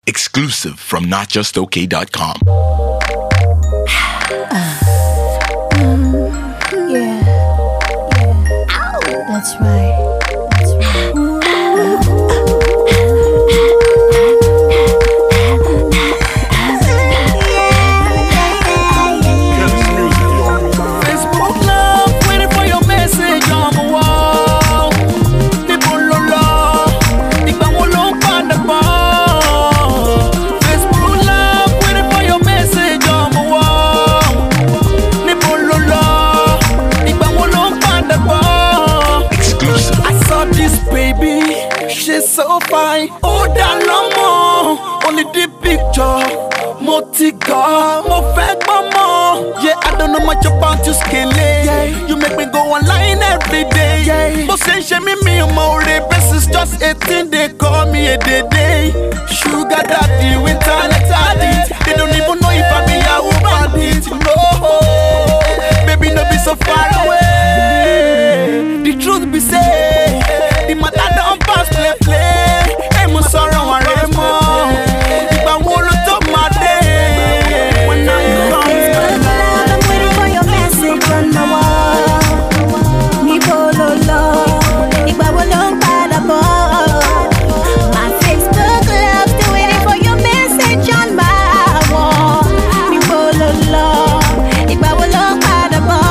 Exclusive from NotJustOK.com. Yeah. That's right. That's right. Facebook love, waiting for your message on the wall. People love, ìgbà wo ló ń padà bọ̀? Facebook love, waiting for your message on the wall. People love, ìgbà wo ló ń padà bọ̀? Exclusive. I saw this baby, she's so fine. Oh, that lomo, only the picture. Mo ti gọ̀, mo fẹ́ gbọ́ mọ́. Yeah, I don't know much about you, Skele. You make me go online every day. Bó ṣe ń ṣe mí mi ò mọ oore, best is just 18, they call me a day. Sugar daddy, with talent addict. They don't even know if I'm a Yahoo bandit. No, baby, no be so far away. The truth be say, the matter don't pass play. Hey, mo sọ̀rọ̀ wọn rẹ̀ mọ́. Ìgbà wo ló tó máa dé? When are you coming? I'm waiting for your message on my wall. Níbo lo lọ? Ìgbà wo ló ń padà bọ̀? My Facebook love, still waiting for your message on my wall. Níbo lo lọ? Ìgbà wo ló ń padà bọ̀?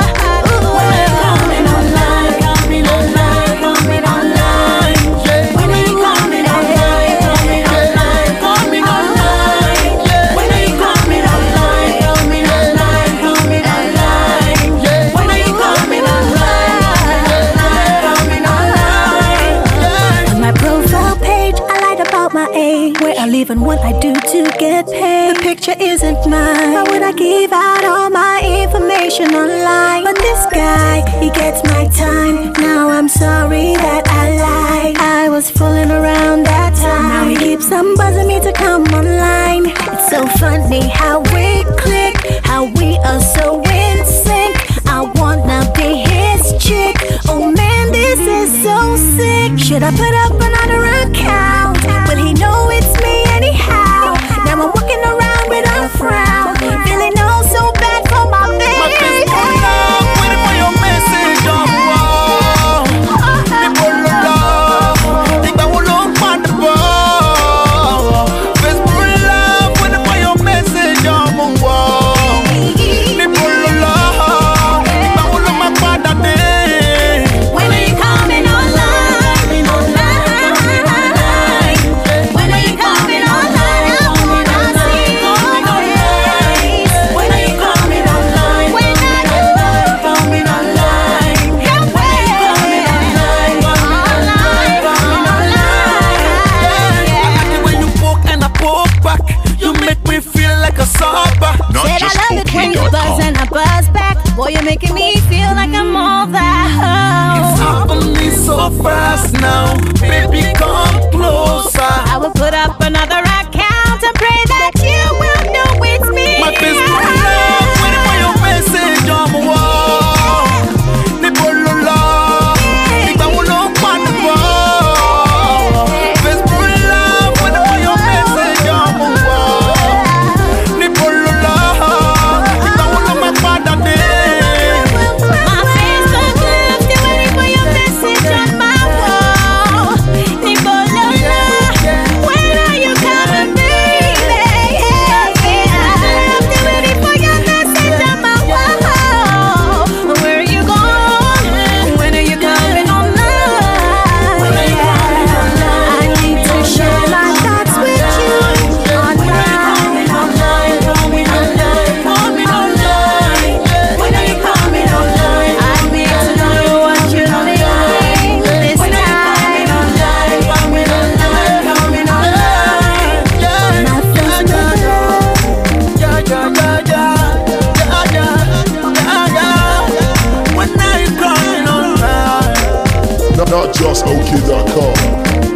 Coming online, coming online, coming online. When are you coming online, coming online, coming online? When are you coming online, coming online, coming online? When are you coming online, coming online? On my profile page, I lied about my age, where I live and what I do to get paid. The picture isn't mine. Why would I give out all my information online? But this guy, he gets my time. Now I'm sorry that I lied. I was fooling around that time. Now he keeps on buzzing me to come online. It's so funny how we click, how we are so in sync. I wanna be his chick. Oh man, this is so sick. Should I put up another account? Will he know it's me anyhow? Now I'm walking around with a frown, feeling oh so bad for my My baby. Facebook love, waiting for your message on the wall. People love, ìgbà wo ló ń padà bọ̀? Facebook love, waiting for your message on the wall. People love, ìgbà wo ló máa padà dé? When are you coming online? When are you coming online? I wanna see your face. When are you coming online? When are you Coming online. coming I like it when you poke and I poke back. You make me feel like a sobber. Said I love it when you buzz and I buzz back. Boy, you're making me feel like I'm all that. It's happening so fast now. Baby, come closer. I will put up another account and pray that you will know it's me. My Facebook love, waiting for your message on the wall. People love, ìgbà wo ló ń padà bọ̀? Facebook love, waiting for your message on the wall. People love, ìgbà wo ló máa padà dé? My Facebook love, still waiting for your message on my wall. Nicola, when are you coming, baby? I'm still waiting for your message on my wall. Where are you going? When are you coming online? When are you coming online? I need to share my thoughts with you online. Online, coming online, coming online. When are you coming online? I need to know what you're thinking this When are you coming time. online? Coming online, coming online. My Facebook love. When are you coming online? NotJustOK.com.